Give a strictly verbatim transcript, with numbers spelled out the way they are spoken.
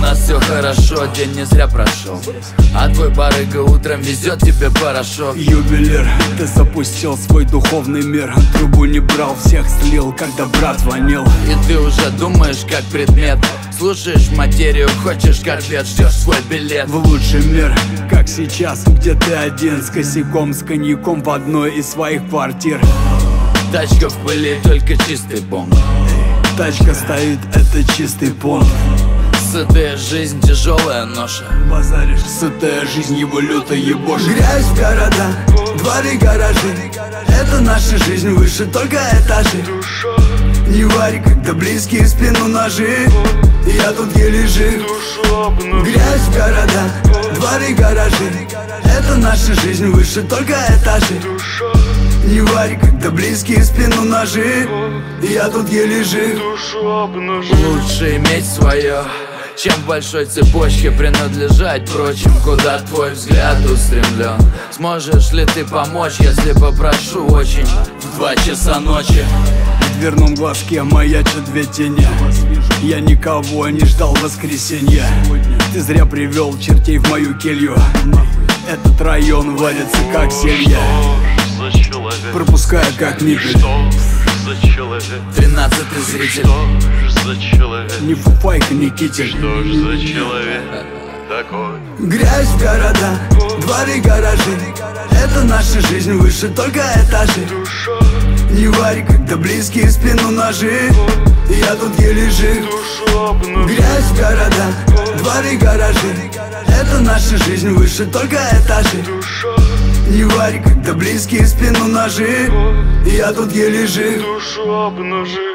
нас все хорошо, день не зря прошел. А твой барыга утром везет тебе порошок. Ювелир, ты запустил свой духовный мир. Трубу не брал, всех слил, когда брат звонил. И ты уже думаешь как предмет. Слушаешь материю, хочешь корвет, ждешь свой билет в лучший мир, как сейчас, где ты один с косяком, с коньяком в одной из своих квартир. Тачка в пыли, только чистый бомб. Тачка стоит, это чистый понт. Сытая жизнь, тяжелая ноша. Базаришь, сытая жизнь, его лютая ебошь. Грязь в города, дворы, гаражи. Это наша жизнь, выше только этажи. Не варь, когда близкие в спину ножи. Я тут еле жив. Грязь в города, дворы, гаражи. Это наша жизнь, выше только этажи. Не варь, когда близкие в спину ножи. Я тут еле жив. Лучше иметь свое, чем в большой цепочке принадлежать прочим. Куда твой взгляд устремлен? Сможешь ли ты помочь, если попрошу очень? В два часа ночи в дверном глазке маячат две тени. Я никого не ждал воскресенья. Ты зря привел чертей в мою келью. Этот район варится как зелье, пропуская как мебель. Тринадцатый зритель. Не фуфайка, не китель. Что ж за человек такой? Грязь в города, дворы, гаражи. Это наша жизнь, выше только этажи. Не варь, когда близкие в спину ножи. Я тут еле жив. Грязь в города, дворы, гаражи. Это наша жизнь, выше только этажи. Не варь, когда близкие в спину ножи. Я тут еле жив. Душу обнажи.